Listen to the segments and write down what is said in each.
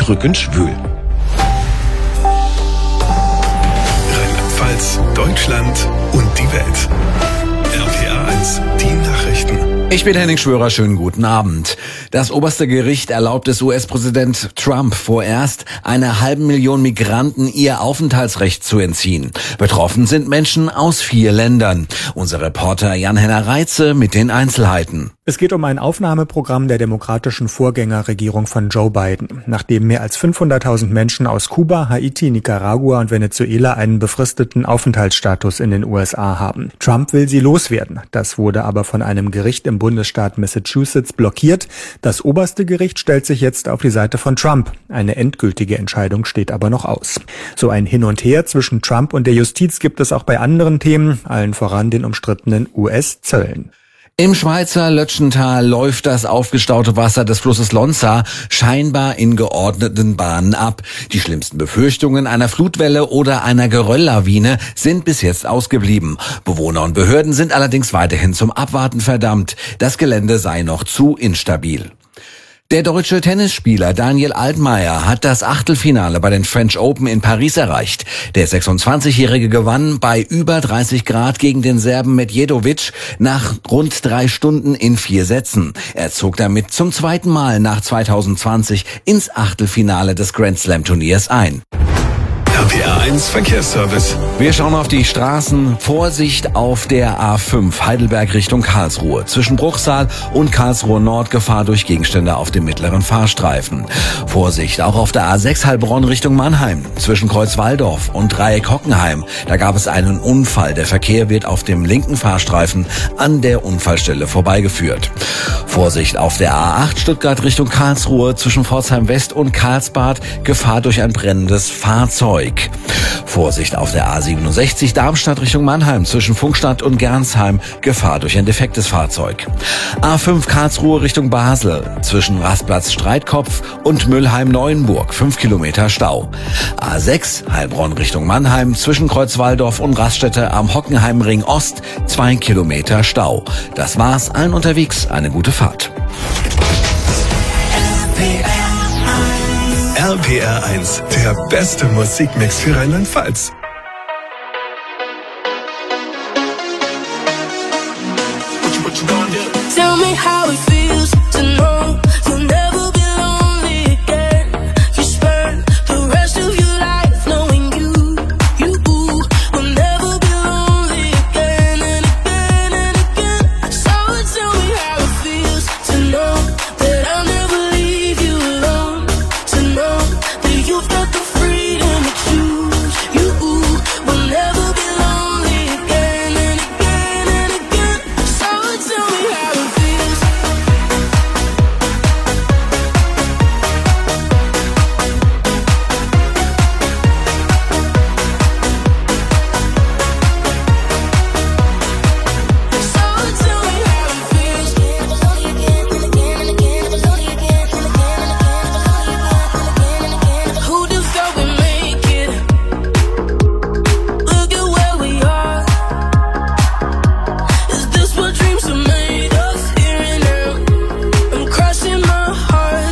drückend schwül. Rheinland-Pfalz, Deutschland und die Welt. RPA 1, die Nachrichten. Ich bin Henning Schwörer, schönen guten Abend. Das oberste Gericht erlaubt es US-Präsident Trump vorerst, 500.000 Migranten ihr Aufenthaltsrecht zu entziehen. Betroffen sind Menschen aus 4 Ländern. Unser Reporter Jan-Henner Reitze mit den Einzelheiten. Es geht um ein Aufnahmeprogramm der demokratischen Vorgängerregierung von Joe Biden. Nachdem mehr als 500.000 Menschen aus Kuba, Haiti, Nicaragua und Venezuela einen befristeten Aufenthaltsstatus in den USA haben. Trump will sie loswerden. Das wurde aber von einem Gericht im Bundesstaat Massachusetts blockiert. Das oberste Gericht stellt sich jetzt auf die Seite von Trump. Eine endgültige Entscheidung steht aber noch aus. So ein Hin und Her zwischen Trump und der Justiz gibt es auch bei anderen Themen, allen voran den umstrittenen US-Zöllen. Im Schweizer Lötschental läuft das aufgestaute Wasser des Flusses Lonza scheinbar in geordneten Bahnen ab. Die schlimmsten Befürchtungen einer Flutwelle oder einer Gerölllawine sind bis jetzt ausgeblieben. Bewohner und Behörden sind allerdings weiterhin zum Abwarten verdammt. Das Gelände sei noch zu instabil. Der deutsche Tennisspieler Daniel Altmaier hat das Achtelfinale bei den French Open in Paris erreicht. Der 26-Jährige gewann bei über 30 Grad gegen den Serben Medjedovic nach rund 3 Stunden in 4 Sätzen. Er zog damit zum zweiten Mal nach 2020 ins Achtelfinale des Grand Slam Turniers ein. RPA 1 Verkehrsservice. Wir schauen auf die Straßen. Vorsicht auf der A5 Heidelberg Richtung Karlsruhe. Zwischen Bruchsal und Karlsruhe Nord Gefahr durch Gegenstände auf dem mittleren Fahrstreifen. Vorsicht auch auf der A6 Heilbronn Richtung Mannheim. Zwischen Kreuzwaldorf und Dreieck Hockenheim. Da gab es einen Unfall. Der Verkehr wird auf dem linken Fahrstreifen an der Unfallstelle vorbeigeführt. Vorsicht auf der A8 Stuttgart Richtung Karlsruhe. Zwischen Pforzheim West und Karlsbad. Gefahr durch ein brennendes Fahrzeug. Vorsicht auf der A67 Darmstadt Richtung Mannheim zwischen Funkstadt und Gernsheim. Gefahr durch ein defektes Fahrzeug. A5 Karlsruhe Richtung Basel zwischen Rastplatz Streitkopf und Mülheim-Neuenburg 5 Kilometer Stau. A6 Heilbronn Richtung Mannheim zwischen Kreuzwaldorf und Raststätte am Hockenheimring Ost 2 Kilometer Stau. Das war's, allen unterwegs eine gute Fahrt. RPR 1, der beste Musikmix für Rheinland-Pfalz. Tell me how it feels to know you'll never be lonely again. You spend the rest of your life knowing you will never be lonely again and again and again. So tell me how it feels to know that I'll never leave you alone. To know that you've got the freedom to choose. You will never be lonely again and again and again. So tell me how it feels. So tell me how it feels. Never lonely again and again and again. Never lonely again and again and again. Never lonely again and again and again. Who just thought we'd make it? Look at where we are. Is this what dreams are made of? Here and now, I'm crossing my heart.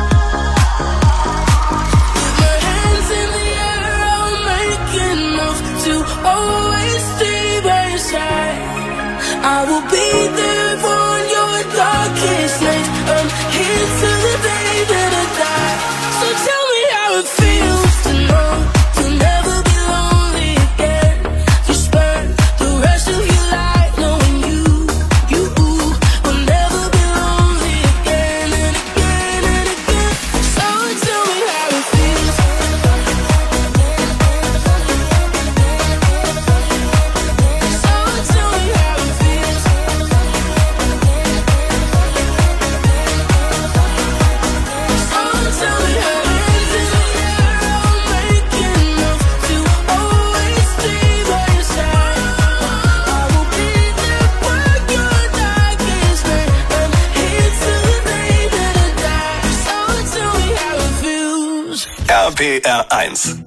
With my hands in the air, I'll make enough to always stay by your side. I will be there on your darkest night. I'm here till the day that I die. So tell me how it feels to know you'll never be lonely again. You spend the rest of your life knowing you will never be lonely again and again and again. So tell me how it feels. So tell me how it feels. So tell me how hands in the air, I'll make enough to always stay by your side. I will be there when your darkest night. I'm here till the day that I die. So tell me how it feels. RPR 1.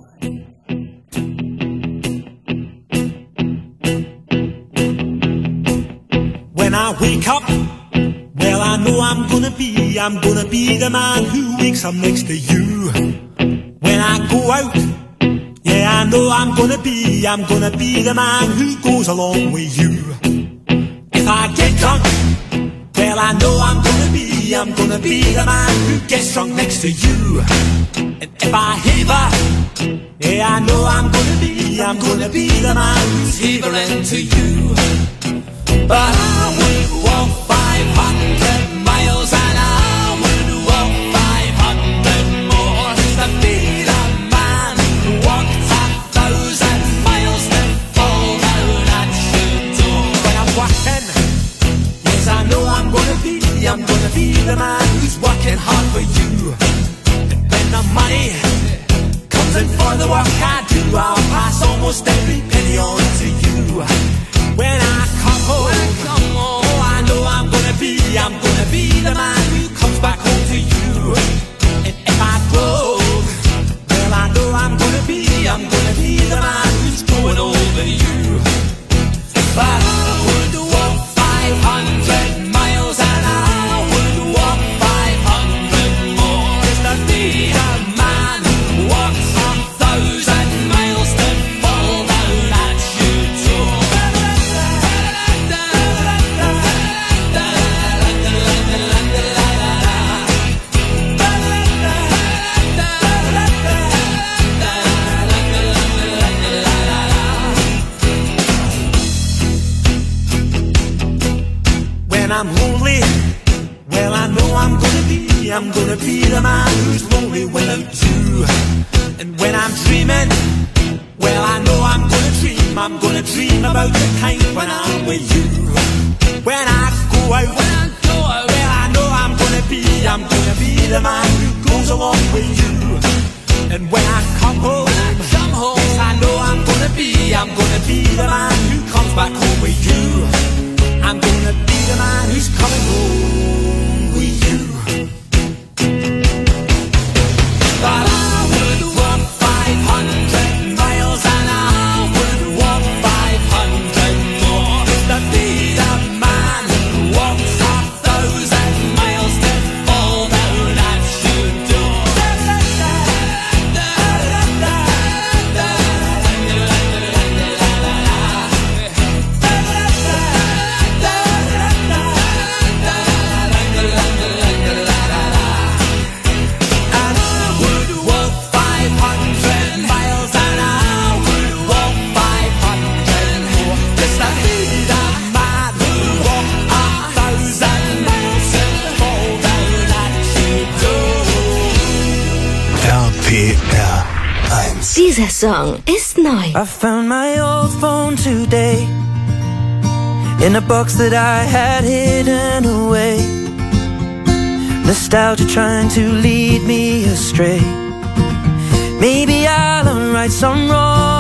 When I wake up, well, I know I'm gonna be I'm gonna be the man who wakes up next to you when I go out. Yeah, I know I'm gonna be the man who goes along with you. If I get drunk, well, I know I'm gonna be the man who gets drunk next to you. And if I heaver, yeah, I know I'm gonna be the man who's heavering to you. But I would walk 500 miles and I would walk 500 more to be the man who walked 1,000 miles to fall down at your door. When I'm walking, yes, I know I'm gonna be the man who's working hard for you. And when the money comes in for the work I do, I'll pass almost every penny on to you. When I come home, oh, I know I'm gonna be the man who comes back home to you. And if I drove, well, I know I'm gonna be the man who's going over you. But I would walk 500 miles and I would walk 500 more just to be the man who walks 1,000 miles to fall down at your door. When I'm lonely, well, I know I'm gonna be the man who's lonely without you. And when I'm dreaming, well, I know I'm gonna dream about the time when I'm with you. When I go out, well, I know I'm gonna be the man who goes along with you. And when I come home, yes, I know I'm gonna be the man who comes back home with you. I'm gonna be the man who's coming home with you. But I would walk 500 miles and I would walk 500 more to be the man who walks 1,000 miles to fall down at your door. RPR 1. Dieser Song ist neu. I found my old phone today in a box that I had hidden away. Nostalgia trying to lead me astray. Maybe I'll right some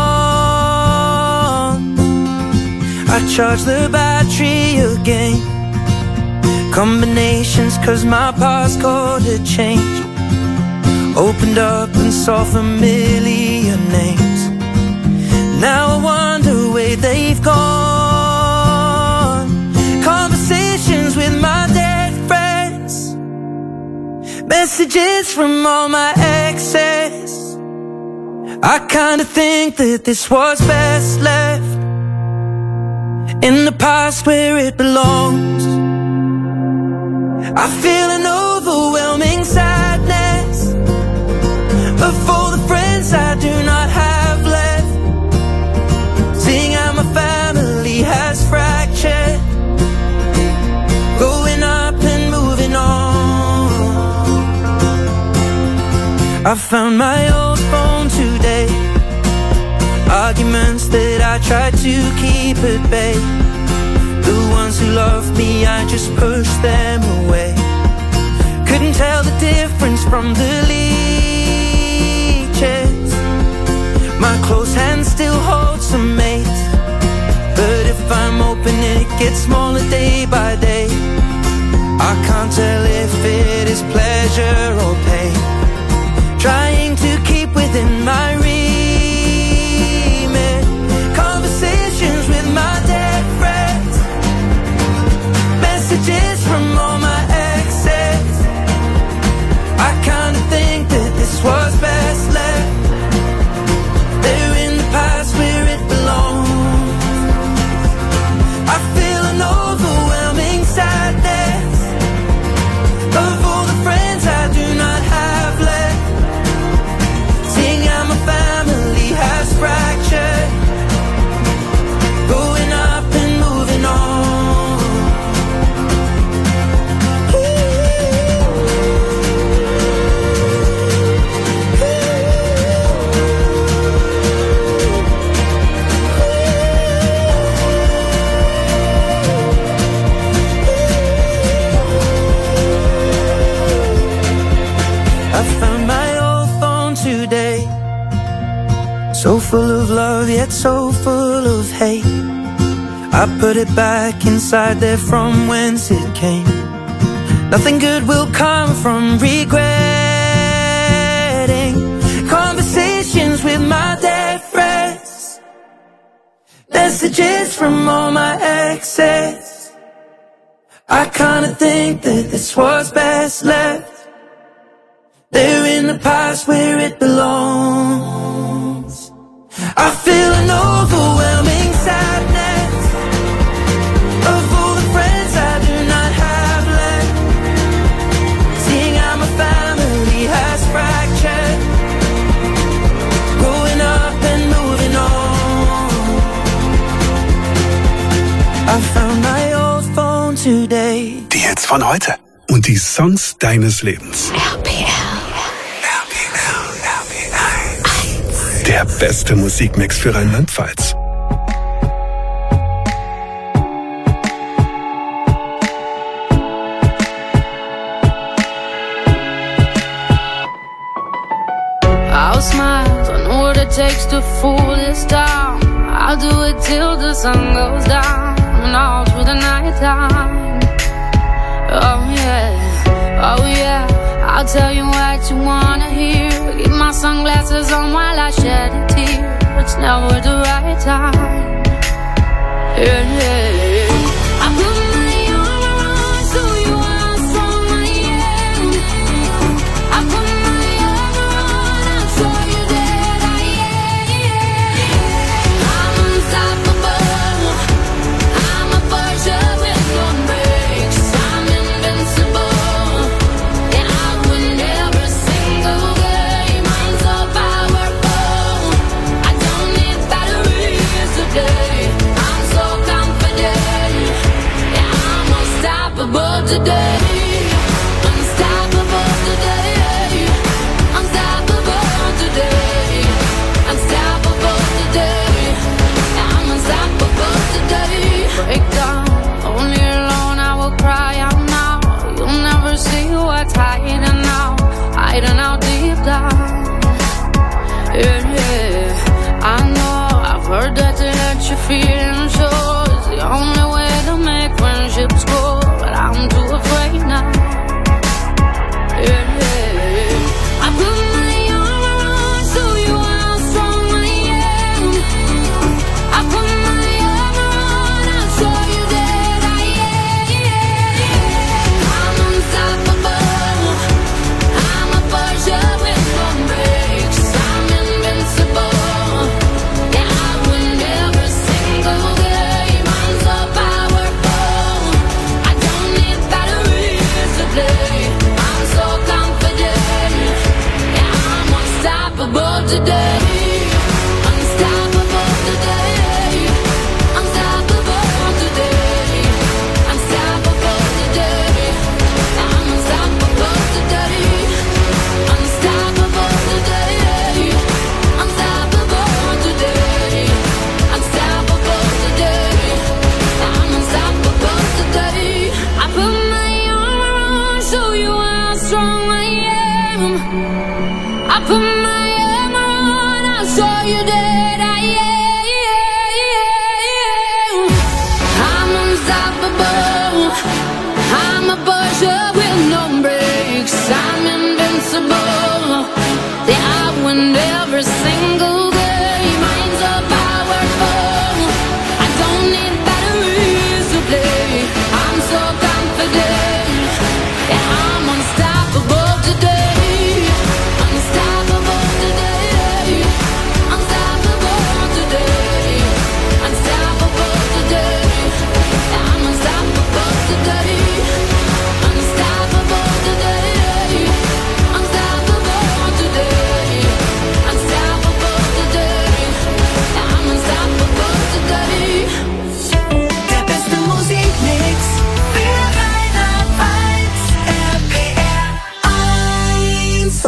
wrong. I charged the battery again. Combinations cause my passcode had changed. Opened up and saw familiar names. Now I wonder where they've gone. Conversations with my dead friends. Messages from all my exes. I kinda think that this was best left in the past where it belongs. I feel an overwhelming sadness for the friends I do not have left. Seeing how my family has fractured, growing up and moving on. I found my old phone today. Arguments that I tried to keep at bay. The ones who loved me, I just pushed them away. Couldn't tell the difference from the leeches. My close hand still holds some mates, but if I'm open it gets smaller day by day. I can't tell if it is pleasure or pain. Trying to keep within my remit. Conversations with my dead friends. Messages from all my exes. full of love, yet so full of hate. I put it back inside there from whence it came. Nothing good will come from regretting conversations with my dead friends, messages from all my exes. I kinda think that this was best left there in the past where it belongs. I feel an overwhelming sadness of all the friends I do not have left, seeing how my family has fractured, growing up and moving on. I found my old phone today. Die Hits von heute und die Songs deines Lebens. Der beste Musikmix für Rheinland-Pfalz. I'll smile, I know what it takes to fool this town. I'll do it till the sun goes down and all through the night time. Oh yeah, I'll tell you what you wanna hear. Keep my sunglasses on while I shed a tear. It's never the right time. Yeah. I put my arm around so you how strong I am. I put my arm around and show you that I am. I'm unstoppable. I'm a Porsche with no brakes. I'm invincible. And I win every single game. I'm so powerful. I don't need batteries today. I'm so confident. Yeah, I'm unstoppable today. Unstoppable today. Unstoppable today. Unstoppable today. I'm unstoppable today. Break down, only alone I will cry out now. You'll never see what's hiding out deep down. Yeah, I know, I've heard that to let you feel sure is the only way to make friendships grow, but I'm too afraid now. Yeah, I put my arm around so you how strong I am. I put my arm around and show you that I am. I'm unstoppable. I'm a Porsche with no brakes. I'm invincible. Yeah, I win every single game. I'm so powerful. I don't need batteries to play. I'm so confident. Yeah, I'm unstoppable today. Unstoppable today. Unstoppable today. Unstoppable today. I'm unstoppable today. Unstoppable today. Unstoppable today. Unstoppable today. I'm unstoppable today. I put my arm around, show you how strong I am. I put my arm around, I'll show you that I am. I'm unstoppable. I'm a Porsche with no brakes. I'm invincible. Yeah, I win every single game. I'm so powerful. I don't need batteries to play. I'm so confident. Yeah, I'm unstoppable today. Unstoppable today. Unstoppable today. Unstoppable today. I'm unstoppable today. Unstoppable today. Unstoppable today. Unstoppable today. I'm unstoppable today. Der beste Musikmix für Rheinland-Pfalz. RPR 1.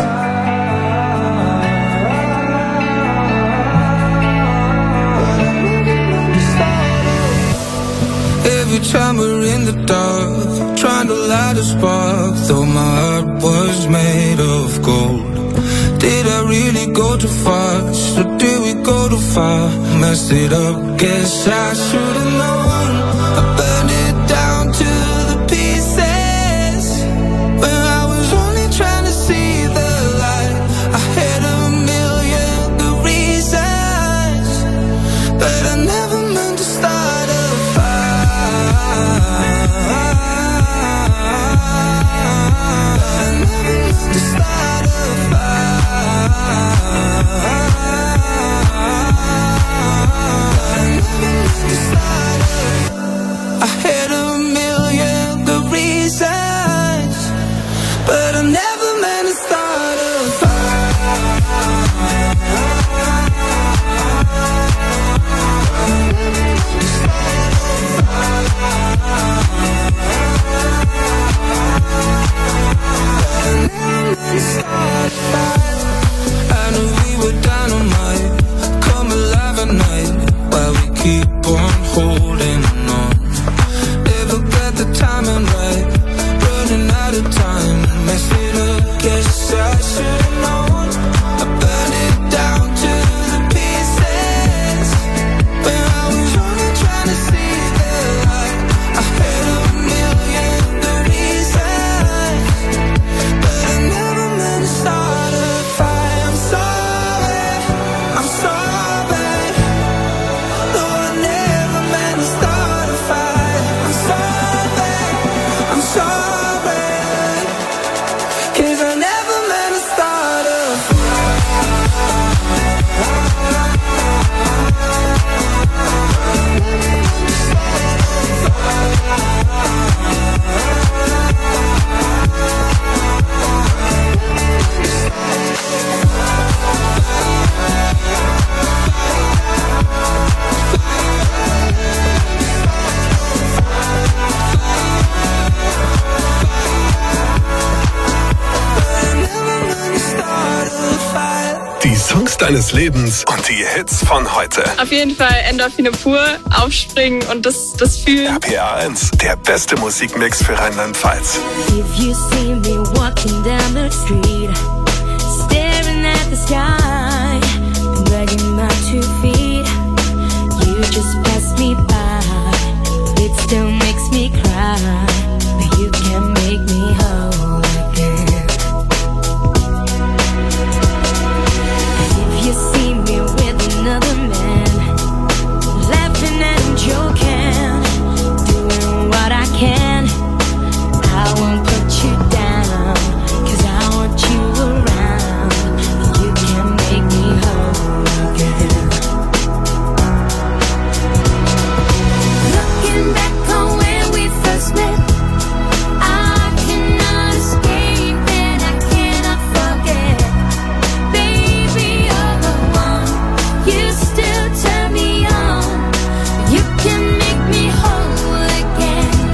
Every time we're in the dark, trying to light a spark, though my heart was made of gold. Did I really go too fast? Or did we go too far? Messed it up, guess I should've known. I burned it down to the pieces when I was only trying to see the light. I had a million good reasons, but I never meant to start a fire. I never meant to start a I had a million good reasons, but I never meant to start a I knew we were dynamite, come alive at night, while we keep on holding on. Never got the timing right, running out of time, mess it up, guess I should've known. I burned it down to the pieces when I was only trying to see the light. I had a million good reasons, but I never meant to start a fight. I'm sorry, I'm sorry. No, I never meant to start a fight. I'm sorry, I'm sorry. 'Cause I never meant to start a Die Songs deines Lebens und die Hits von heute. Auf jeden Fall Endorphine pur, aufspringen und das Fühlen. RPA 1, der beste Musikmix für Rheinland-Pfalz. If you see me walking down the street, staring at the sky, dragging my 2 feet, you just pass me by. It still makes me cry, but you can make me whole again. If you see me with another man, laughing and joking, doing what I can, I won't put you down, 'cause I want you around. You can make me whole again. Looking back on when we first met, I cannot escape and I cannot forget. Baby, you're the one, you still turn me on. You can make me whole again.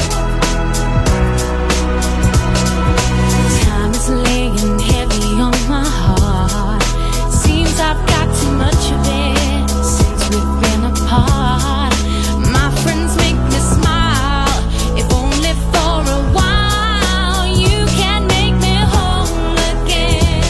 Time is laying heavy on my heart. Seems I've got too much of it since we've been apart. My friends make me smile, if only for a while. You can make me whole again.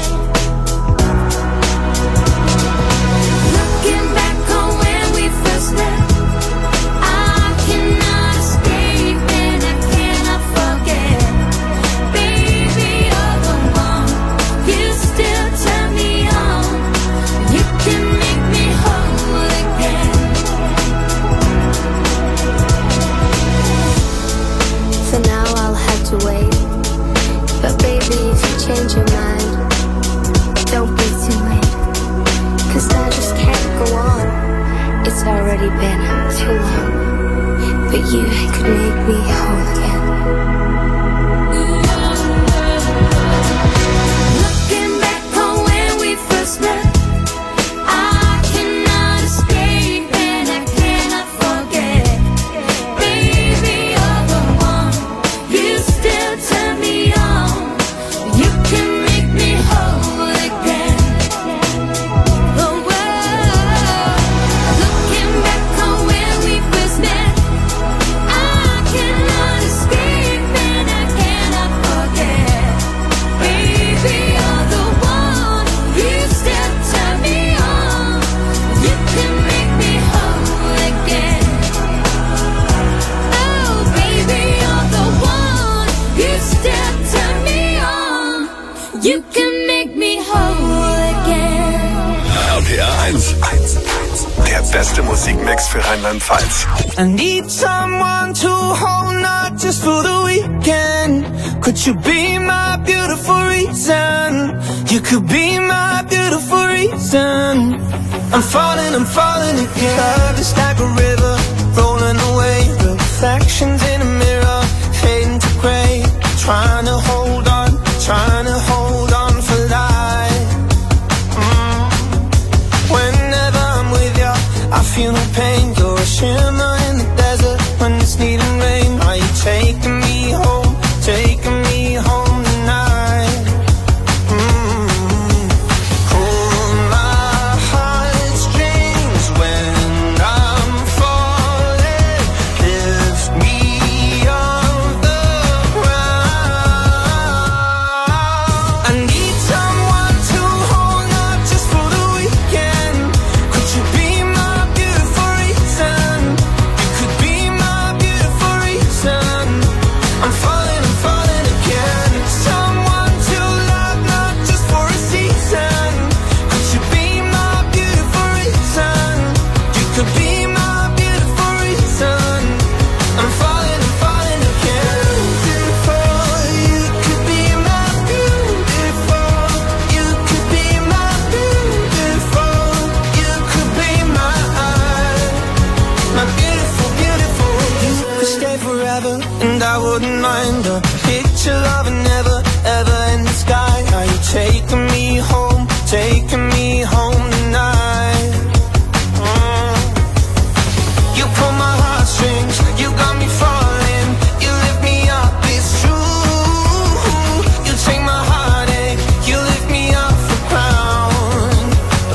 Looking back on when we first met, I cannot escape and I cannot forget. Baby, you're the one, you still turn me on. You can make me whole again. For now I'll have to wait, but baby, if you change your mind, don't be too late, 'cause I just can't go on. It's already been too long, but you could make me whole again. Looking back on when we first met, I cannot escape and I cannot forget. Baby, you're the one, you still turn me on. You can make me whole again. Oh, whoa. Looking back on when we first met, I cannot escape and beste Musikmix für Rheinland-Pfalz. I need someone to hold, not just for the weekend. Could you be my beautiful reason? You could be my beautiful reason. I'm falling again. Love is like a river, rolling away. Reflections in a mirror, fading to grey. Trying to hold on for life. Whenever I'm with you, I feel no pain. You're a shimmer in the desert when it's needing rain. Are you taking me home tonight? Pull my heartstrings when I'm falling. Lift me off the ground. I need someone to hold, not just for the weekend. Could you be my beautiful reason? You could be my beautiful reason. I'm falling again. Someone to love, not just for a season. Could you be my beautiful reason? You could be my beautiful reason. I'm falling again. Beautiful, you could be my beautiful. You could be my beautiful. You could be my beautiful, beautiful. You could stay forever, and I wouldn't mind a picture of a never, ever in the sky. Are you taking me home tonight? You pull my heartstrings, you got me falling. You lift me up, it's true. You take my heartache, you lift me off the ground.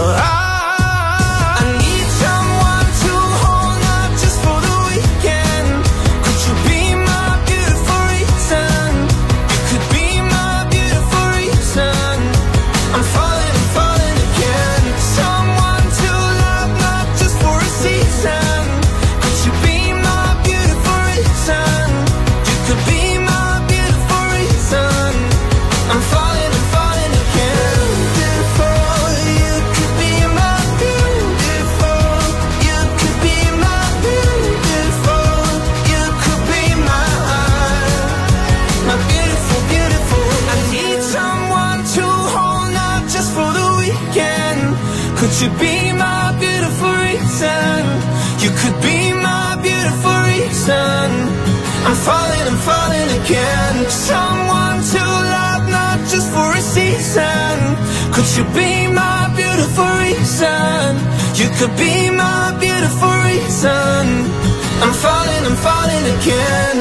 I need someone to hold, not just for the weekend. Could you be my beautiful reason? You could be my beautiful reason. I'm falling again. Someone to love, not just for a season. Could you be my beautiful reason? You could be my beautiful reason. I'm falling again. Beautiful, you could be my beautiful. You could be my beautiful. You could be my beautiful, beautiful. I need someone to hold, not just for the weekend. Could you be my beautiful reason? You could be my beautiful reason. I'm falling again. Someone to love, not just for a season. Could you be my beautiful reason? You could be my beautiful reason. I'm falling again.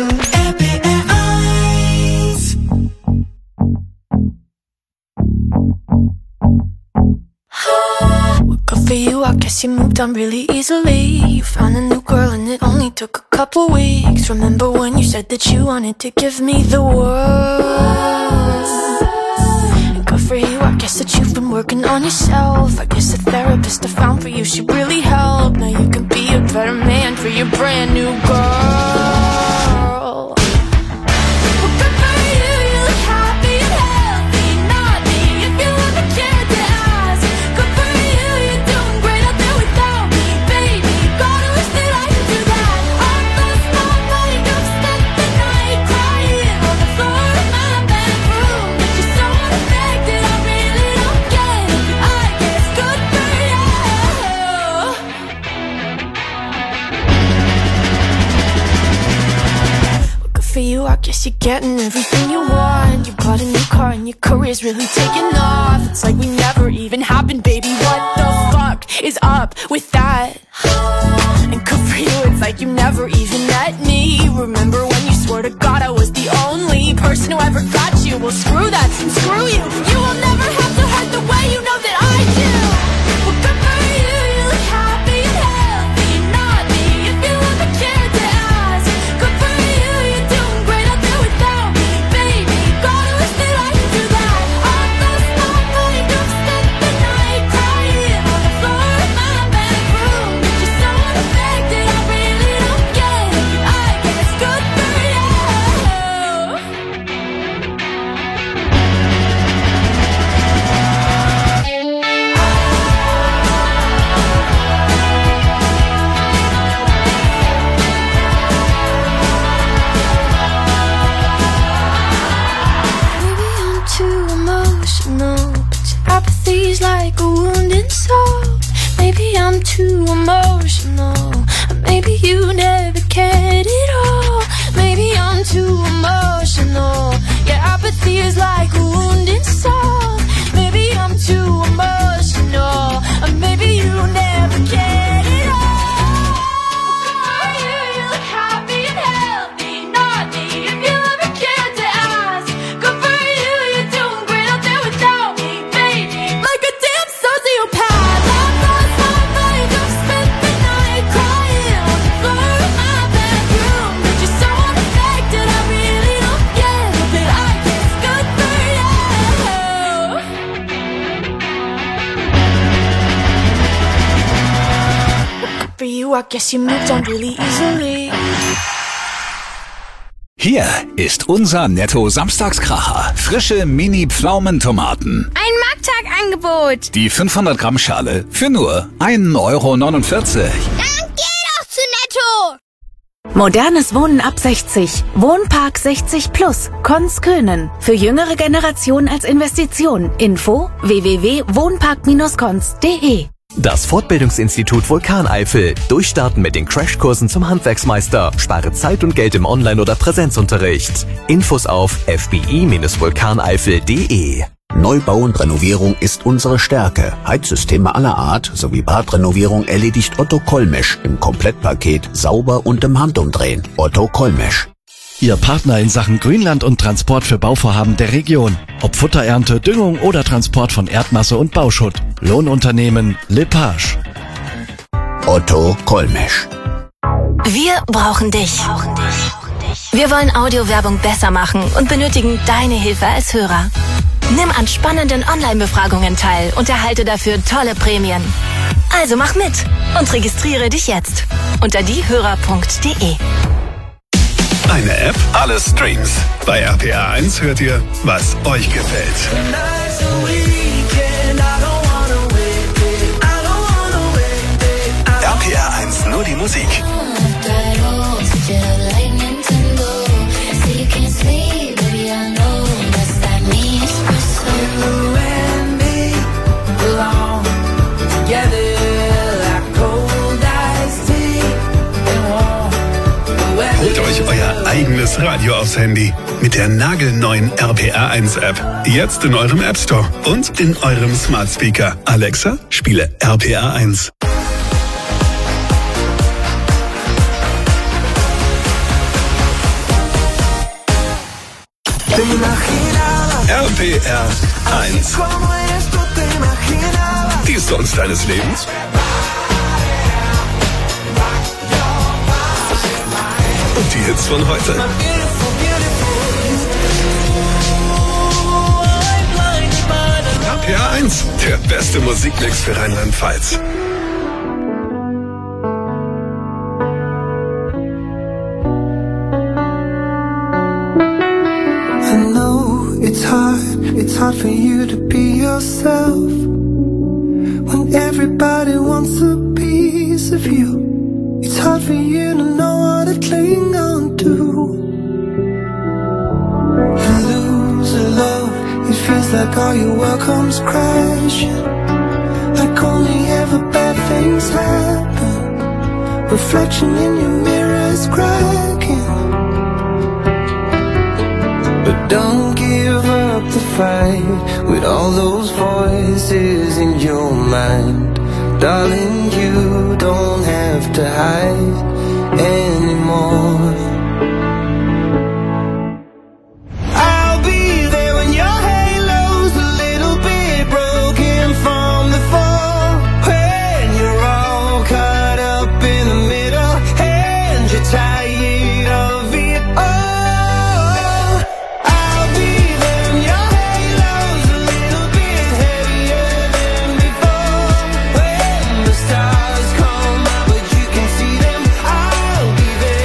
Well, good for you, I guess you moved on really easily. You found a new girl and it only took a couple weeks. Remember when you said that you wanted to give me the world? And good for you, I guess that you've been working on yourself. I guess the therapist I found for you should really help. Now you can be a better man for your brand new girl. Well, good for you, you look happy and healthy. Not me, if you ever cared to ask. Good for you, you're doing great out there without me, baby. God, I wish that I could do that. I lost my mind, I've spent the night crying on the floor of my bedroom. But you're so unaffected, I really don't get it. I guess good for you. Well, good for you, I guess you're getting everything you want. You bought a new car and your career's really taking off. It's like we never even happened, baby. What the fuck is up with that? And good for you, it's like you never even met me. Remember when you swore to God I was the only person who ever got you? Well, screw that and screw you. You will never have to hurt the way you know that I do. Well, good for you, you look happy and healthy. Not me, if you ever cared to ask. Good for you, you're doing great out there without me, baby. God, I wish that I could do that. I lost my mind, I've spent the night crying on the floor of my bedroom. But you're so unaffected, I really don't get it. I guess good for you. I I'm too emotional. Maybe you never cared at all. Maybe I'm too emotional. Yeah, apathy is like a wounded soul. Maybe I'm too emotional. Maybe you never cared at all. You look happy and healthy, not me. If you ever cared to ask, good for you, you're doing great out there without me, baby. Like a damn sociopath, I've lost my mind. I've spent the night crying on the floor of my bedroom. But you're so unaffected, I really don't get it. But I guess good for you. For you, I guess you moved on really easily. Hier ist unser Netto-Samstagskracher. Frische Mini-Pflaumentomaten. Ein Markttagangebot. Die 500 Gramm Schale für nur 1,49 €. Dann geh doch zu Netto. Modernes Wohnen ab 60. Wohnpark 60 Plus. Konz-Könen. Für jüngere Generationen als Investition. Info www.wohnpark-konz.de. Das Fortbildungsinstitut Vulkaneifel. Durchstarten mit den Crashkursen zum Handwerksmeister. Spare Zeit und Geld im Online- oder Präsenzunterricht. Infos auf fbi-vulkaneifel.de. Neubau und Renovierung ist unsere Stärke. Heizsysteme aller Art sowie Badrenovierung erledigt Otto Kollmesch im Komplettpaket, sauber und im Handumdrehen. Otto Kollmesch. Ihr Partner in Sachen Grünland und Transport für Bauvorhaben der Region. Ob Futterernte, Düngung oder Transport von Erdmasse und Bauschutt. Lohnunternehmen Lepage. Otto Kollmesch. Wir brauchen dich. Wir wollen Audiowerbung besser machen und benötigen deine Hilfe als Hörer. Nimm an spannenden Online-Befragungen teil und erhalte dafür tolle Prämien. Also mach mit und registriere dich jetzt unter diehörer.de. Eine App, alle Streams. Bei RPA1 hört ihr, was euch gefällt. RPA1, nur die Musik. Holt euch euer eigenes Radio aufs Handy mit der nagelneuen RPA1-App. Jetzt in eurem App Store und in eurem Smart Speaker. Alexa, spiele RPA1. RPR1. Die Songs deines Lebens. Und die Hits von heute. RPR1, der beste Musikmix für Rheinland-Pfalz. I know it's hard for you to be yourself when everybody wants a piece of you. It's hard for you to know what to cling on to. You lose a love, it feels like all your world comes crashing, like only ever bad things happen. Reflection in your mirror is cracking. But don't give up the fight with all those voices in your mind. Darling, you don't have to hide anymore. I'll be there when your halo's a little bit broken from the fall. When you're all caught up in the middle and you're tired of it all. I'll be there when your halo's a little bit heavier than before. When the stars come out but you can see them, I'll be there.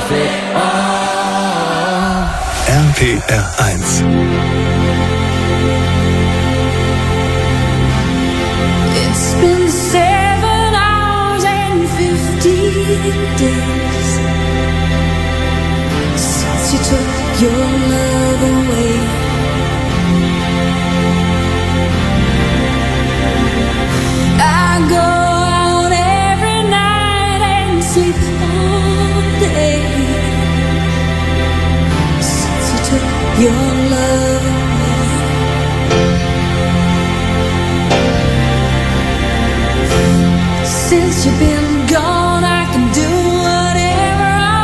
RPR 1. It's been 7 hours and 15 days since you took your love away. I go out every night and sleep all day since you took your love away. Since you've been gone, I can do whatever I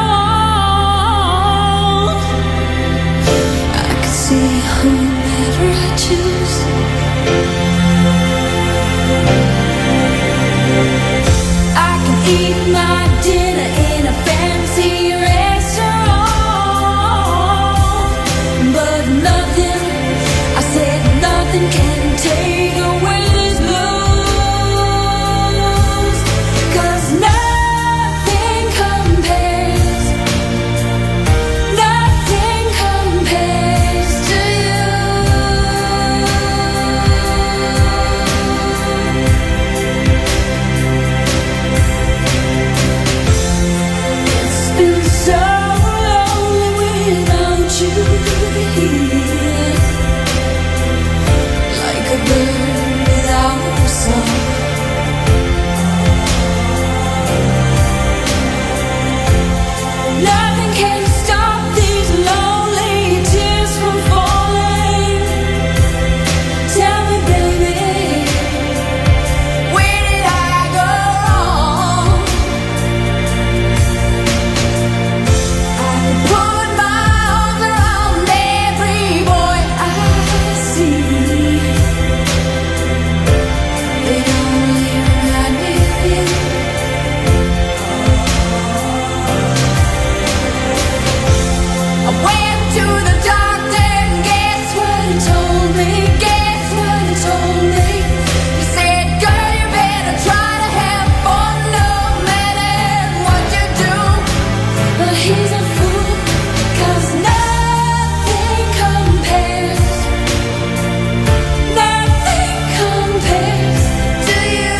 want. I can see whomever I choose. I can eat my dinner in a fancy restaurant, but nothing, I said nothing can take away this blues, 'cause nothing compares to you. It's been so lonely without you here, like a bird without a song. Nothing can stop these lonely tears from falling. Tell me, baby, where did I go wrong? I could put my arms around every boy I see. They'd only remind me of you. I went to the doctor and guess what he told me? Guess what he told me? He said, girl, you better try to have fun no matter what you do. But he's a fool, 'cause nothing compares to you.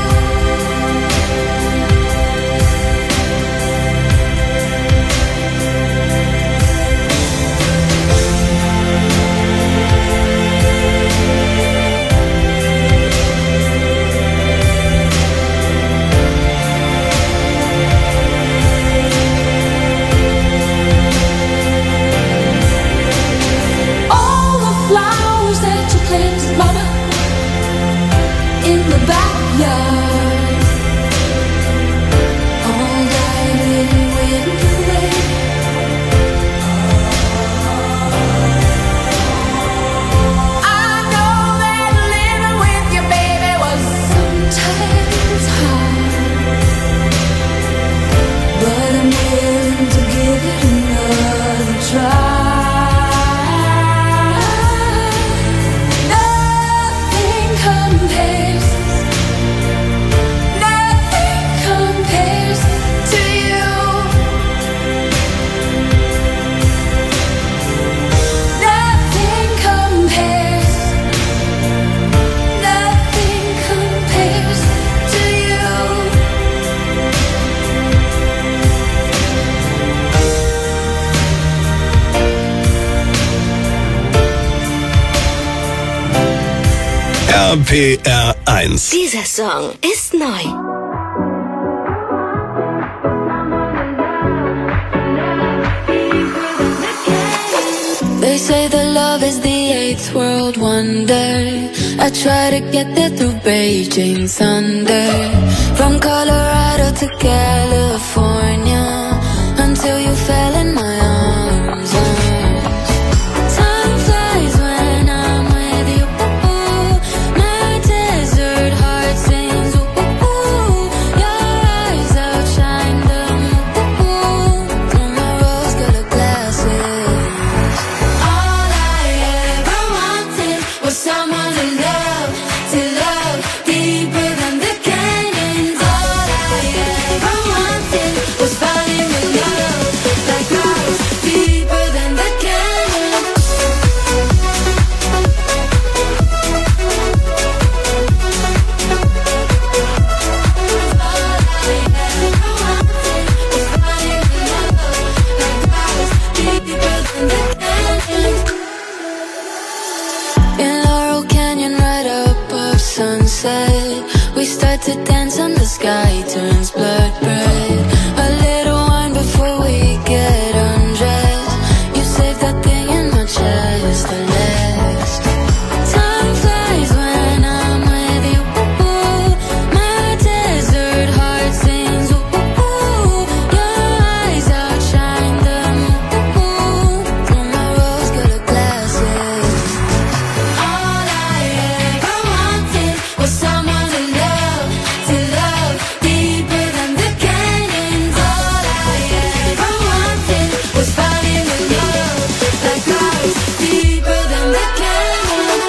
All the flowers that you planted, mama, in the backyard, all died in wind and rain. I know that living with you, baby, was sometimes hard, but I'm willing to give it another try. Nothing compares to you. Nothing compares to you. RPR 1. Dieser Song ist neu. They say that love is the 8th world wonder. I try to get there through Beijing thunder. From Colorado to California, until you fell in my arms. Time flies when I'm with you. My desert heart sings. Your eyes outshine the moon through my rose-colored glasses. All I ever wanted was someone to love deeper than the canyons. All I ever wanted was fire. to dance and the sky turns blood red. A little wine before we get undressed. You save that thing in my chest, the last. Time flies when I'm with you. My desert heart sings. Your eyes outshine the moon through my rose-colored glasses. All I ever wanted was someone to love deeper than the canyons. All I ever wanted was falling in love like clouds deeper than the canyons.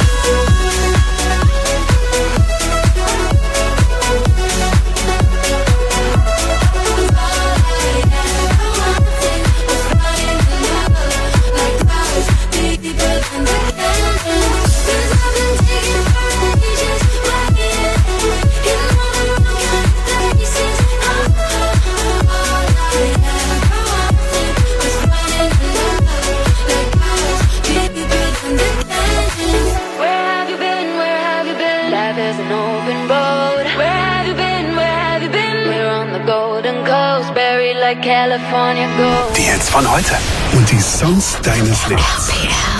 Where have you been? Where have you been? Life is an open road. Where have you been? Where have you been? We're on the Golden Coast, buried like California gold. Die Hits von heute und die Songs deines Lebens.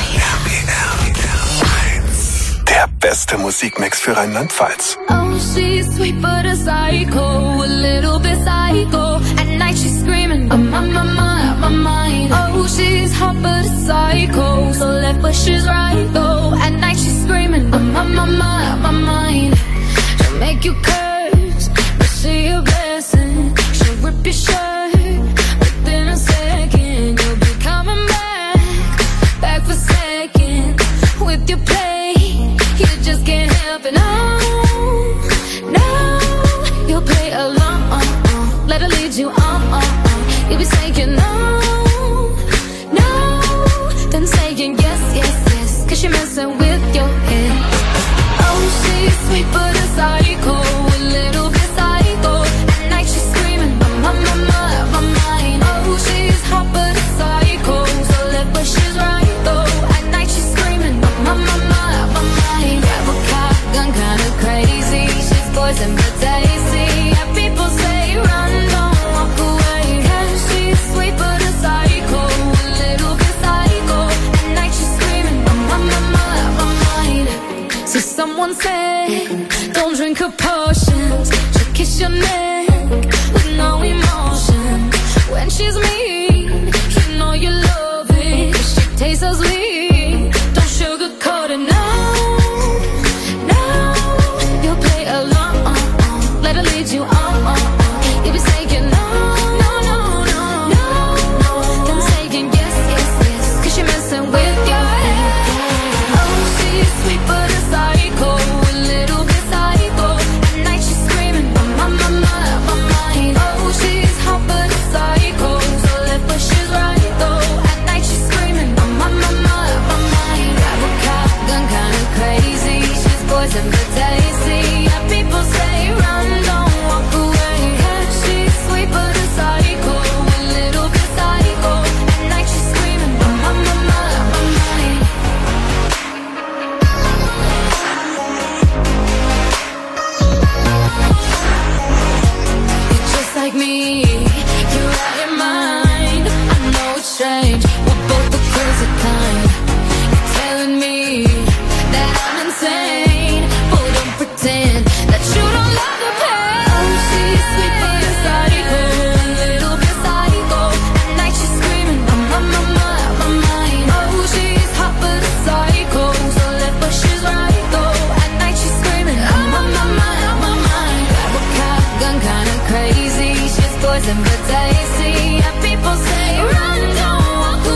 Der beste Musikmix für Rheinland-Pfalz. Oh, she's sweet but a psycho, a little bit psycho. At night she's screaming, I'm on my mind. Oh, she's hot but a psycho, so left but she's right though. At night she's screaming, I'm on my mind. She'll make you curse, but she a blessing. She'll rip your shirt within a second. You'll be coming back for seconds with your play. You just can't help it, no. You'll play along, let her lead you on. You'll be saying no, then saying yes, 'cause you're messing with your head. Oh, she's sweet but a psycho, a little bit psycho. At night she's screaming, my mind. Oh, she's hot but a psycho, so left but she's right though. At night she's screaming, my mind. Grab a gun, kinda crazy. She's poison but tasty. Yeah, people say run, don't walk away. Yeah, she's sweet but a psycho, a little bit psycho. At night she's screaming, my mind. See, someone said, don't drink her potions. She'll kiss your neck with no emotion. When she's mean, you know you love it. 'Cause she tastes so sweet. Don't sugarcoat it, no. You'll play along, let her lead you on. You'll be saying no, then saying yes, 'cause you're messing with your head. Oh, she's sweet but a psycho, a little bit psycho. At night she's screaming, my mind. Oh, she's hot but a psycho, so left but she's right though. At night she's screaming, my mind. Grab a gun, kinda crazy. She's poison but tasty. Yeah, people say run, don't walk away. Yeah, she's sweet but a psycho, a little bit psycho. At night she's screaming, my mind. You're just like me, you're out your mind. I know it's strange, we're both the crazy kind. You're telling me that I'm insane, but don't pretend that you don't love the pain. Oh, she's sweet but a psycho, a little bit psycho. At night she's screaming, my mind. Oh, she's hot but a psycho, so left but she's right though. At night she's screaming, my mind. Grab a gun, kinda crazy. She's poison but tasty. Yeah, people say run, don't walk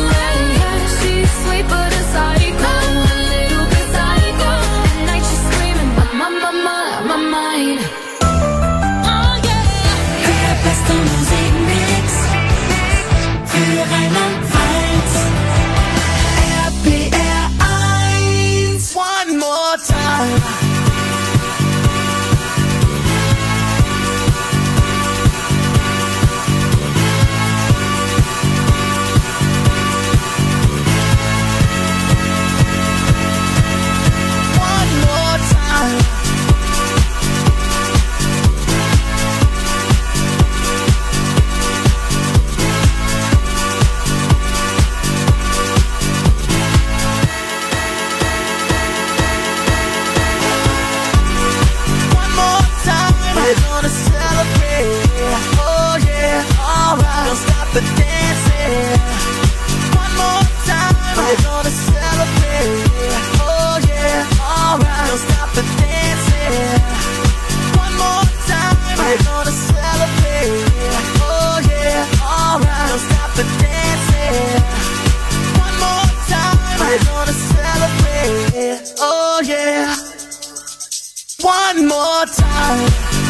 the dancing. One more time, we're gonna celebrate. Oh yeah, alright. Don't stop the dancing. One more time, we're gonna celebrate. Oh yeah, alright. Don't stop the dancing. One more time, we're gonna celebrate. Oh yeah. One more time.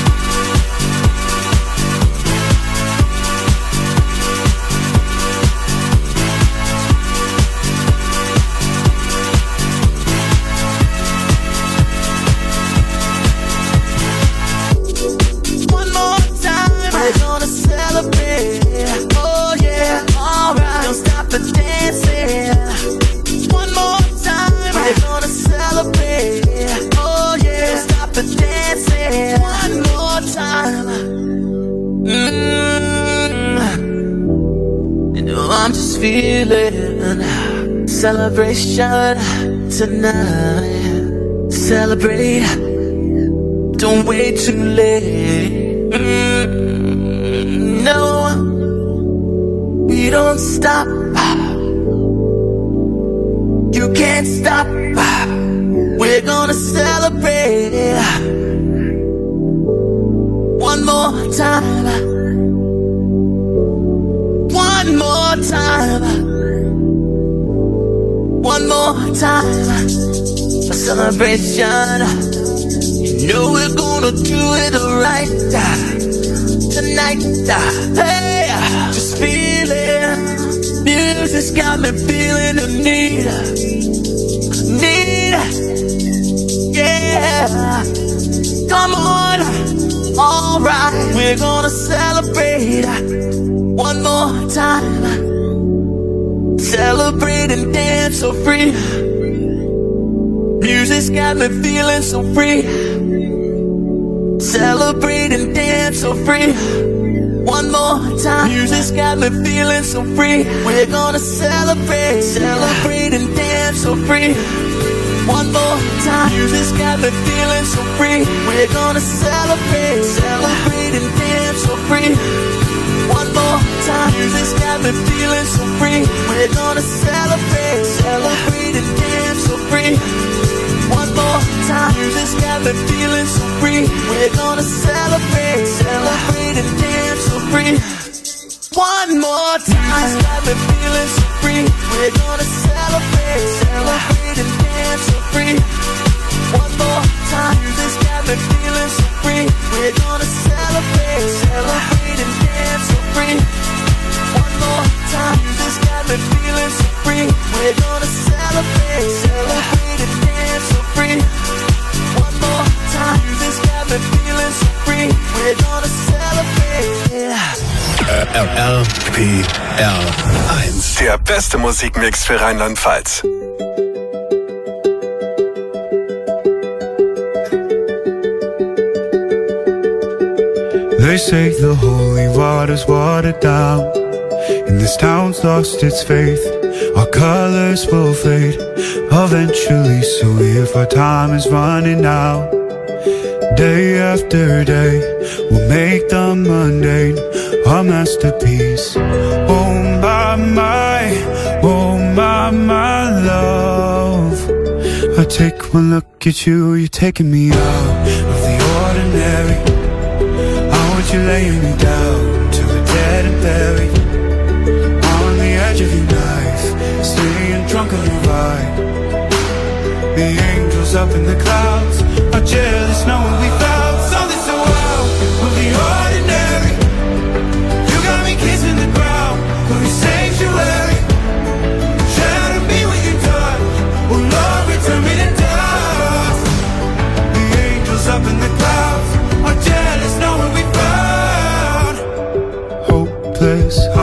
We're gonna celebrate, oh yeah, alright. Don't stop the dancing. One more time, we're gonna celebrate, oh yeah. Don't stop the dancing. One more time. You know I'm just feeling celebration tonight. Celebrate, don't wait too late. No, we don't stop. You can't stop. We're gonna celebrate. One more time. One more time. One more time. A celebration. You know we're gonna do it right tonight. Hey, just feeling. Music's got me feeling the need. Yeah. Come on. Alright, we're gonna celebrate one more time. Celebrate and dance so free. Music's got me feeling so free. Celebrate and dance so free. One more time. Music's got me feeling so free. We're gonna celebrate. Celebrate and dance so free. One more time. Music's got me feeling so free. We're gonna celebrate. Celebrate and dance so free. One more time. Music's got me feeling so free. We're gonna celebrate. Celebrate and dance so free. One more time. Music's got me feeling so free. We're gonna celebrate. Celebrate and dance so free. One more time. Music's got me feeling so free. We're gonna celebrate. Celebrate and dance so free. One more time. Music's got me feeling so free. We're gonna celebrate. Celebrate and dance so free. One more time. Music's got me feeling so free. We're gonna celebrate. Celebrate and dance so free. One more time. Music's got me feeling so free. We're gonna celebrate. RPR 1. Der beste Musikmix für Rheinland-Pfalz. They say the holy water's watered down, and this town's lost its faith. Our colors will fade eventually, so if our time is running out, day after day, we'll make the mundane our masterpiece. Oh my love, I take one look at you, you're taking me out of the ordinary. You're laying me down to a dead and buried on the edge of your knife, staying drunk on your vibe. The angels up in the clouds are jealous knowing we found something so wild. We're the ordinary. You got me kissing the ground, we're the sanctuary. Shadow me when you touch, oh Lord, return me to dust. The angels up in the clouds are jealous knowing we found hopeless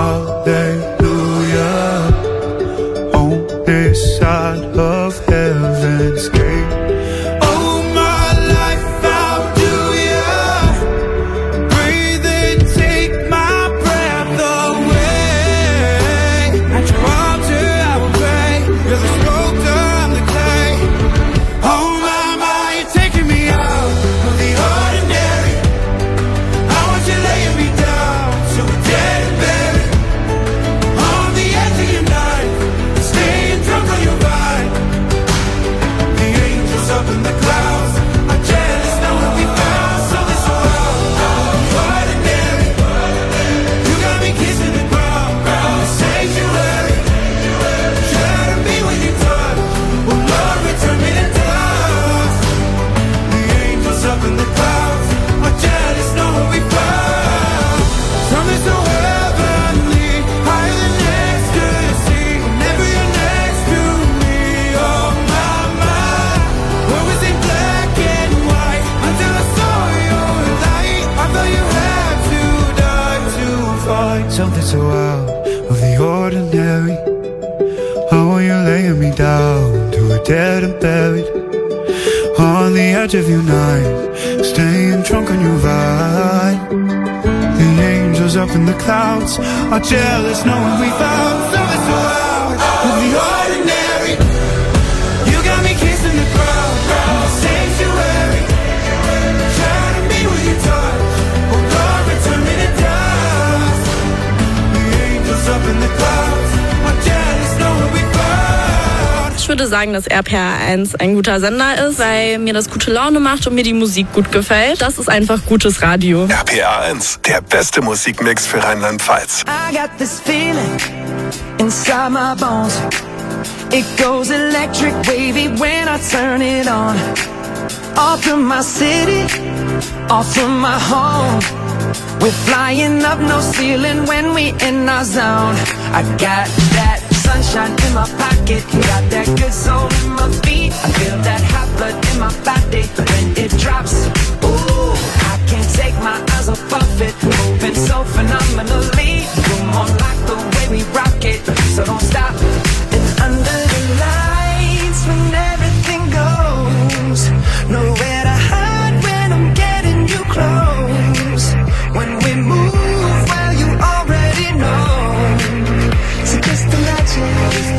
Mary. How are you laying me down to a dead and buried on the edge of your night, staying drunk on your ride. The angels up in the clouds are jealous knowing we found something so out of the ordinary. You got me kissing the ground, sanctuary. Trying to be with your touch, oh God, return me to dust. The angels up in the clouds are jealous knowing we found. Ich würde sagen, dass RPR1 ein guter Sender ist, weil mir das gute Laune macht und mir die Musik gut gefällt. Das ist einfach gutes Radio. RPR1, der beste Musikmix für Rheinland-Pfalz. I got this feeling inside my bones. It goes electric wavy when I turn it on. All through my city, all through my home. We're flying up, no ceiling when we in our zone. I got that sunshine in my pocket, got that good soul in my feet. I feel that hot blood in my body when it drops. Ooh, I can't take my eyes off of it, moving so phenomenally. You're more like the way we rock it, so don't stop. And under the lights when everything goes, nowhere to hide when I'm getting you close. When we move, well you already know. So just imagine.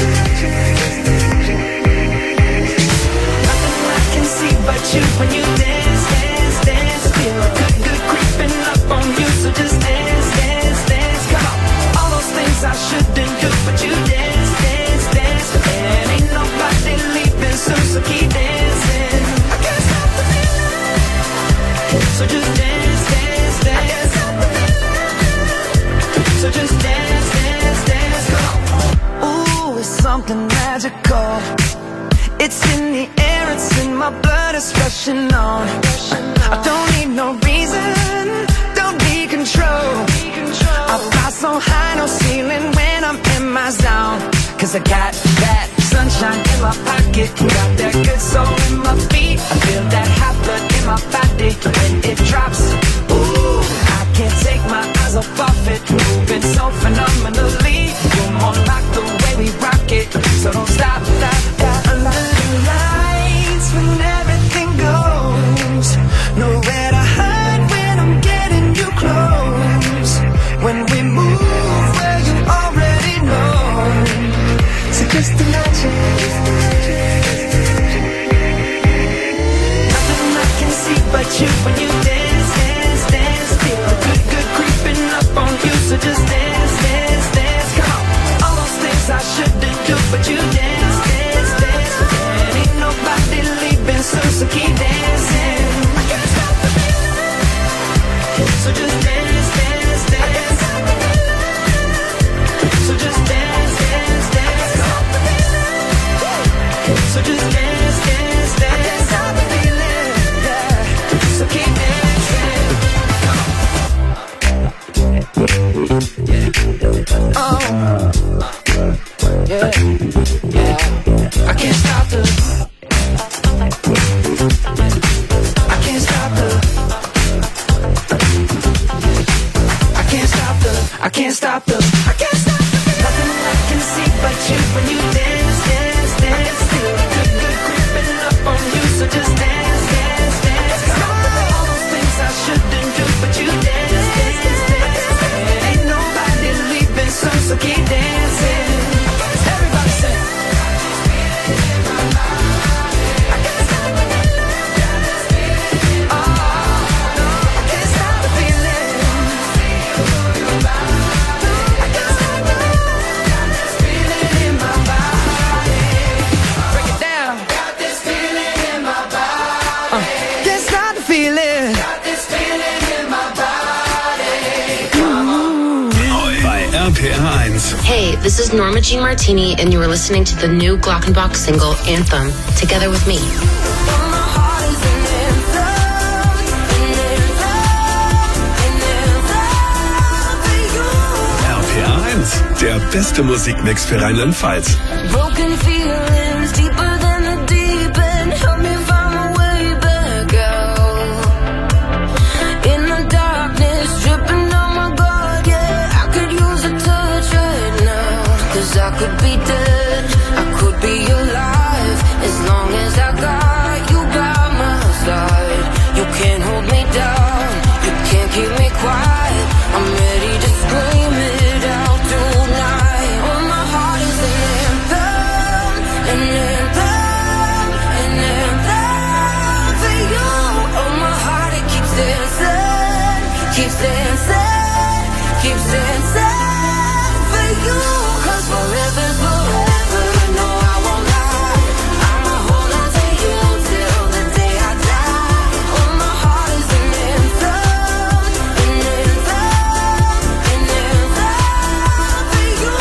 Nothing I can see but you when you dance, dance, dance. Feel good, good creeping up on you. So just dance, dance, dance. Come on. All those things I shouldn't do, but you dance, dance, dance. And ain't nobody leaving soon, so keep dancing. I can't stop the feeling. So just dance, dance, dance. I can't stop the feeling. So just dance, dance, dance. Come on. Ooh, it's something magical. It's in the air, it's in my blood, it's rushing on. I don't need no reason, don't need control. I fly so high, no ceiling when I'm in my zone. Cause I got that sunshine in my pocket, got that good soul in my feet. I feel that hot blood in my body when it drops. Ooh, I can't take my eyes off of it, moving so phenomenally. You're more like the way we rock it, so don't stop, stop, stop. Under the lights when everything goes, nowhere to hide when I'm getting you close. When we move, well you already know. So just imagine. Nothing I can see but you when you dance, dance, dance. Feel good, good creeping up on you. So just dance, dance, dance. Come on. All those things I shouldn't do, but you dance, dance, dance. And ain't nobody leaving soon, so keep dancing. I can't stop the feeling. So just dance, dance, dance. I can't stop the feeling. So just dance, dance, dance. Stop the feeling. So just dance, dance, dance. I can't stop the feeling. Yeah. So keep dancing. Oh, yeah, yeah. I can't stop the. I can't stop the. I can't stop the. I can't stop the. I can't stop the. Nothing I can see but you when you dance, dance, dance. Feel good, good creeping up on you, so just dance, dance, dance. All those things I shouldn't do, but you dance, dance, dance. Ain't nobody leaving soon, so keep dancing. Everybody say. I can't stop the feeling. Oh, no, I can't stop the feeling. I can't stop the feeling in my body. Break it down. Got this feeling in my body. Can't stop the feeling. Got this feeling in my body. Come on. Bei RPR1. Hey, this is Norma Jean Martini, and you are listening to the new Glockenbach single, Anthem, Together With Me. RPR1, der beste Musikmix für Rheinland-Pfalz. Broken feelings deeper than the deep end. Help me find my way back out. In the darkness, dripping down my guard. Yeah, I could use a touch right now. 'Cause I could be dead, I could be alive, as long as I got you by my side. You can't hold me down, you can't keep me quiet. I'm ready to scream it out tonight. Oh, my heart is an anthem, an anthem, an anthem for you. Oh, my heart, it keeps dancing, keeps dancing, keeps dancing for you. 'Cause forever's forever, no, I won't lie. I'ma hold on to you till the day I die. Oh, my heart is an anthem, an anthem, an anthem for you.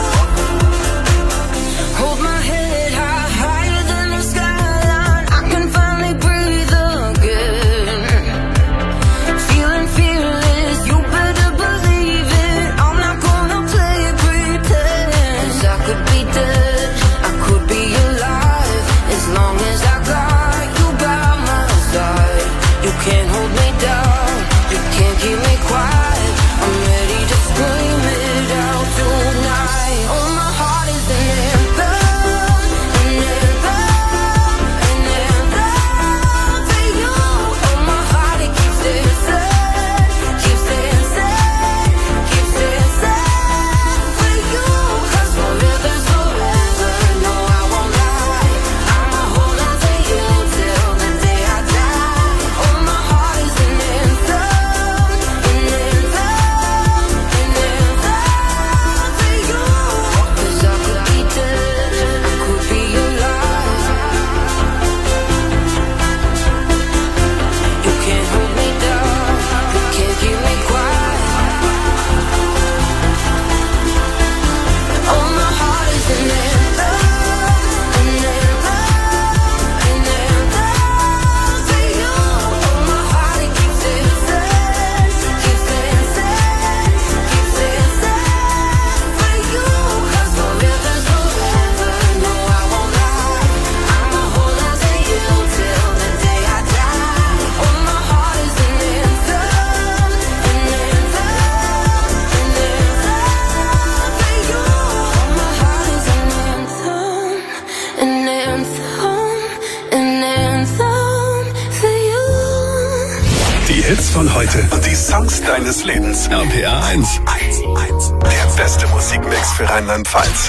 Hold my head high, higher than the skyline. I can finally breathe again. Feeling fearless, you better believe it. I'm not gonna play pretend. 'Cause I could be dead, I could be alive, as long as I got you by my side. You can't hold me down, you can't keep me quiet. I'm ready to scream it out tonight. Oh, my heart is an anthem, an anthem, an anthem for you. Oh, my heart, it keeps dancing, keeps dancing, keeps dancing for you. 'Cause forever's forever, no, I won't lie. I'ma hold on to you till the day I die. Oh, my heart is an anthem, an anthem, an anthem for you. 'Cause I could be dead, I could be alive. You can't hold me down, you can't keep me quiet. Oh, my heart is an anthem, an anthem, an anthem for you. Oh, my heart, it keeps dancing, keeps dancing, keeps dancing for you. 'Cause forever's forever, no, I won't lie. I'ma hold on to you till the day I die. Oh, my heart is an anthem, an anthem, an anthem for you. Oh, my heart is an anthem, an anthem, an anthem for you. Die Hits von heute und die Songs deines Lebens. RPA 1. Der beste Musikmix für Rheinland-Pfalz.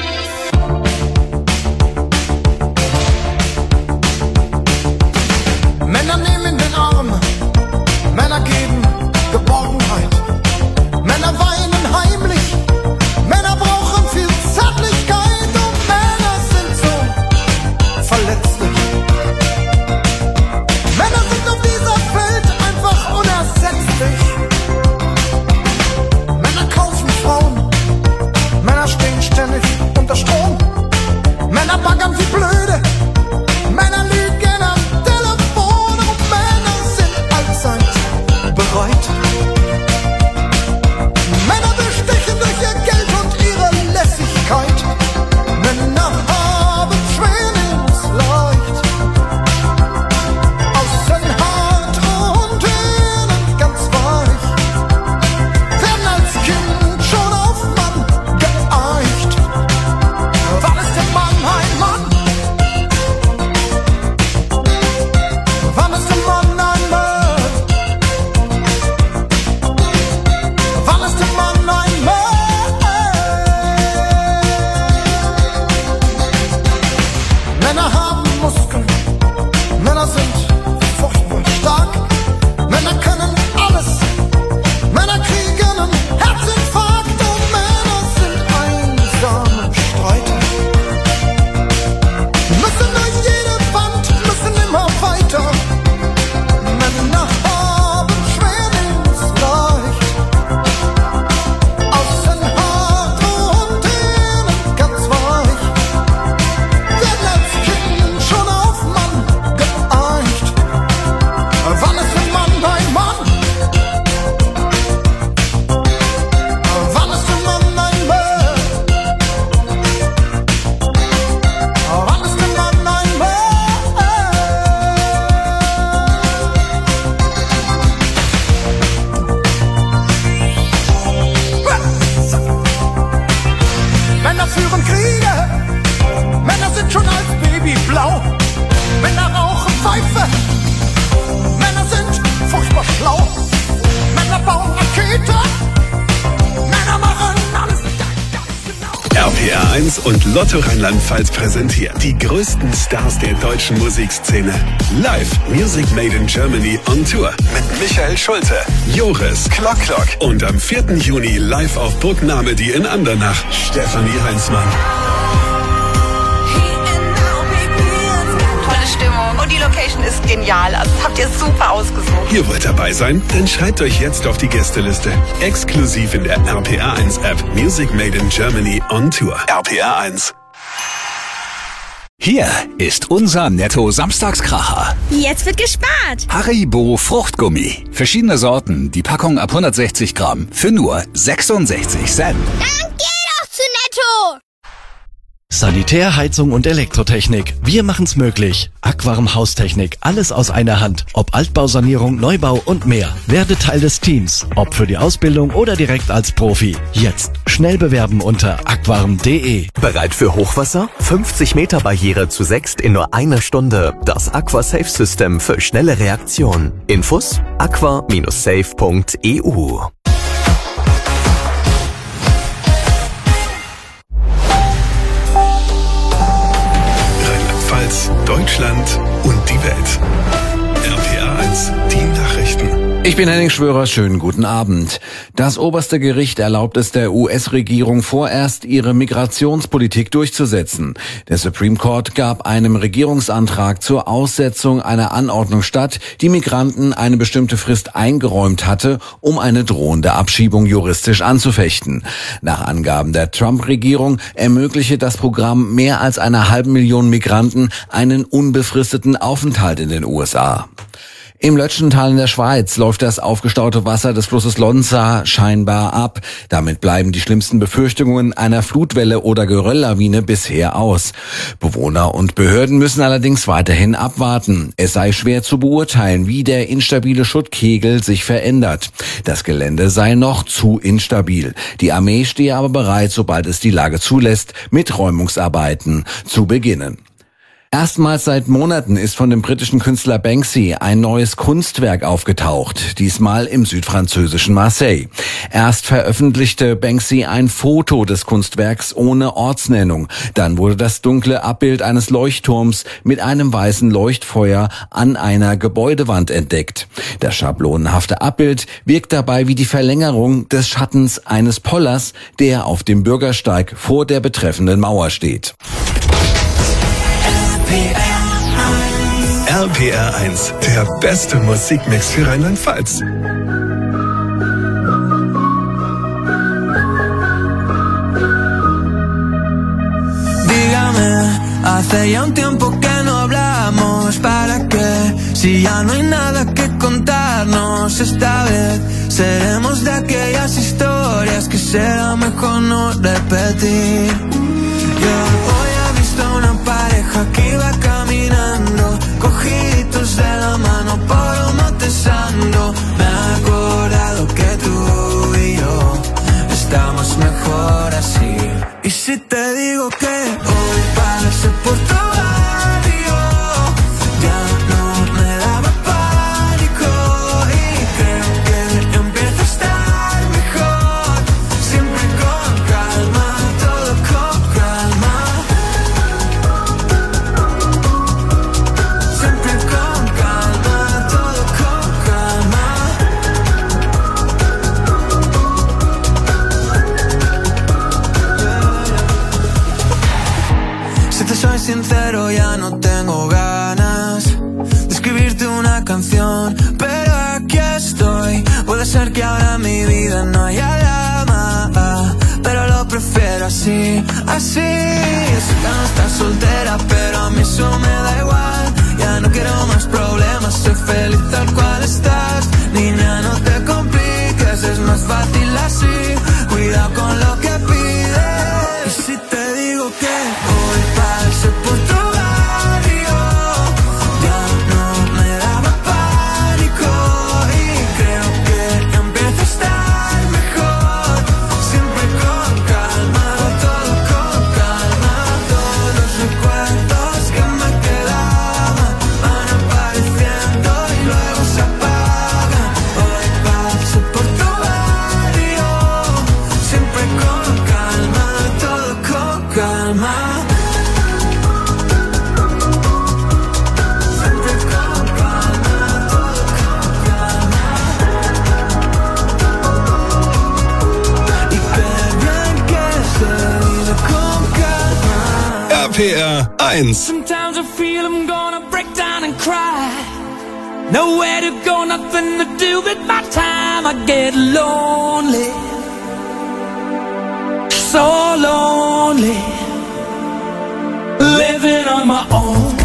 Männer nehmen den Arm, Männer geben Geborgenheit, Männer weinen heimlich, Männer brauchen viel Zärtlichkeit und Männer sind so Verletzte. Männer sind auf dieser Welt einfach unersetzlich. Männer kaufen Frauen, Männer stehen ständig Männer führen Kriege, Männer sind schon als Baby blau. Männer rauchen Pfeife, Männer sind furchtbar schlau. Männer bauen Raketen, Männer machen alles ganz genau. RPR 1 und Lotto Rheinland-Pfalz präsentiert die größten Stars der deutschen Musikszene. Live Music Made in Germany on Tour mit Michael Schulte, Joris, Klock und am 4. Juni live auf Burg Namedy in Andernach, Stefanie Heinzmann. Tolle Stimmung und die Location ist genial. Also habt ihr super ausgesucht. Ihr wollt dabei sein? Dann schreibt euch jetzt auf die Gästeliste. Exklusiv in der RPR 1 App. Music Made in Germany on Tour. RPR 1. Hier ist unser Netto-Samstagskracher. Jetzt wird gespart. Haribo Fruchtgummi. Verschiedene Sorten, die Packung ab 160 Gramm für nur 66 Cent. Dann geh doch zu Netto. Sanitär, Heizung und Elektrotechnik. Wir machen's möglich. Aquarum Haustechnik. Alles aus einer Hand. Ob Altbausanierung, Neubau und mehr. Werde Teil des Teams. Ob für die Ausbildung oder direkt als Profi. Jetzt schnell bewerben unter aquarum.de. Bereit für Hochwasser? 50 Meter Barriere zu 6 in nur einer Stunde. Das Aqua Safe System für schnelle Reaktion. Infos? aqua-safe.eu. Deutschland und die Welt. RPR 1, die Nachrichten. Ich bin Henning Schwörer, schönen guten Abend. Das oberste Gericht erlaubt es der US-Regierung vorerst, ihre Migrationspolitik durchzusetzen. Der Supreme Court gab einem Regierungsantrag zur Aussetzung einer Anordnung statt, die Migranten eine bestimmte Frist eingeräumt hatte, um eine drohende Abschiebung juristisch anzufechten. Nach Angaben der Trump-Regierung ermögliche das Programm mehr als 500.000 Migranten einen unbefristeten Aufenthalt in den USA. Im Lötschental in der Schweiz läuft das aufgestaute Wasser des Flusses Lonza scheinbar ab. Damit bleiben die schlimmsten Befürchtungen einer Flutwelle oder Gerölllawine bisher aus. Bewohner und Behörden müssen allerdings weiterhin abwarten. Es sei schwer zu beurteilen, wie der instabile Schuttkegel sich verändert. Das Gelände sei noch zu instabil. Die Armee stehe aber bereit, sobald es die Lage zulässt, mit Räumungsarbeiten zu beginnen. Erstmals seit Monaten ist von dem britischen Künstler Banksy ein neues Kunstwerk aufgetaucht, diesmal im südfranzösischen Marseille. Erst veröffentlichte Banksy ein Foto des Kunstwerks ohne Ortsnennung. Dann wurde das dunkle Abbild eines Leuchtturms mit einem weißen Leuchtfeuer an einer Gebäudewand entdeckt. Das schablonenhafte Abbild wirkt dabei wie die Verlängerung des Schattens eines Pollers, der auf dem Bürgersteig vor der betreffenden Mauer steht. RPR 1, der beste Musikmix für Rheinland-Pfalz. Dígame, hace ya un tiempo que no hablamos. ¿Para qué? Si ya no hay nada que contarnos. Esta vez seremos de aquellas historias que será mejor no repetir. Yo hoy he visto una pareja que iba caminando, cogiditos de la mano por un monte santo. Me he acordado que tú y yo estamos mejor así. Y si te digo que hoy pasé por tu barrio, ya no me daba pánico. Y creo que empieza a estar mejor, siempre con calma, todo con calma. Siempre con calma, todo con calma. Si te soy sincero, ya no tengo ganas de escribirte una canción, pero aquí estoy. Puede ser que ahora en mi vida no haya drama, pero lo prefiero así, así. Sé que no estás soltera, pero a mí eso me da igual. Ya no quiero más problemas, soy feliz tal cual estás. Niña, no te compliques, es más fácil así. Cuidado con lo que pides. Y si te digo que hoy pasé por tu barrio, ya no me daba pánico. Y creo que empieza a estar mejor, siempre con calma, todo con RPR 1. Sometimes I feel I'm gonna break down and cry. Nowhere to go, nothing to do with my time. I get lonely, so lonely, living on my own.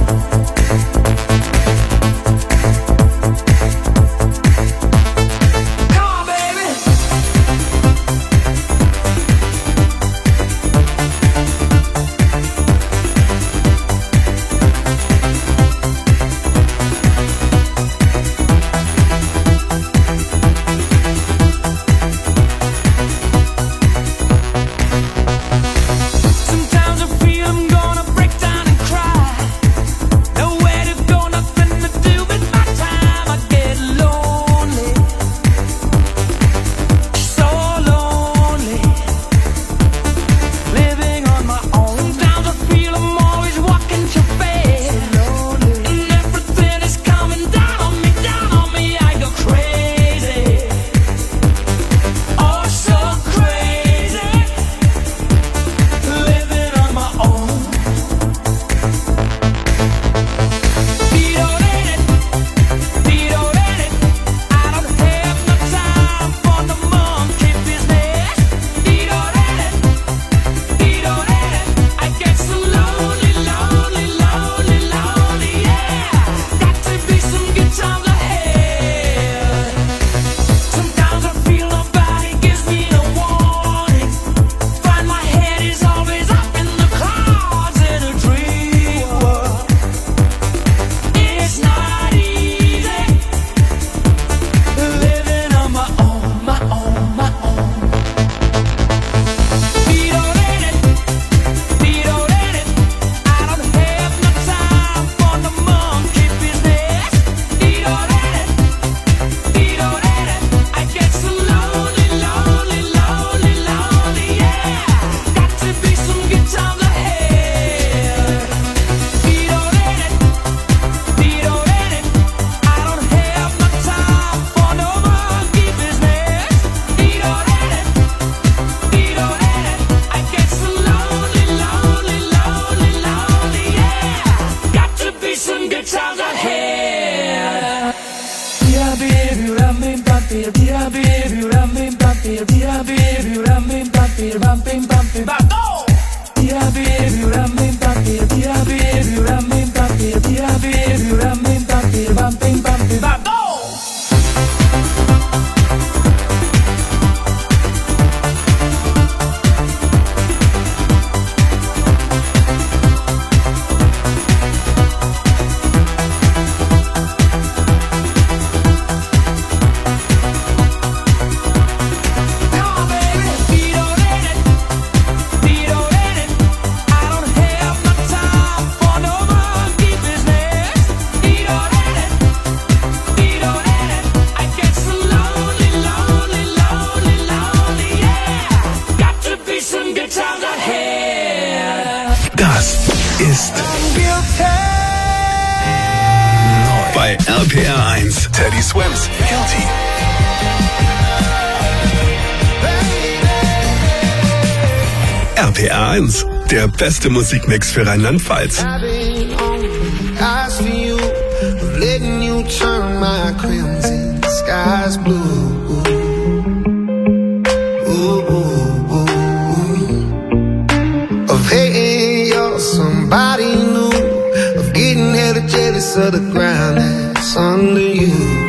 Bei RPR 1, Teddy Swims, Guilty. RPR 1, der beste Musikmix für Rheinland-Pfalz. Somebody new, of getting hella jealous of the ground that's under you.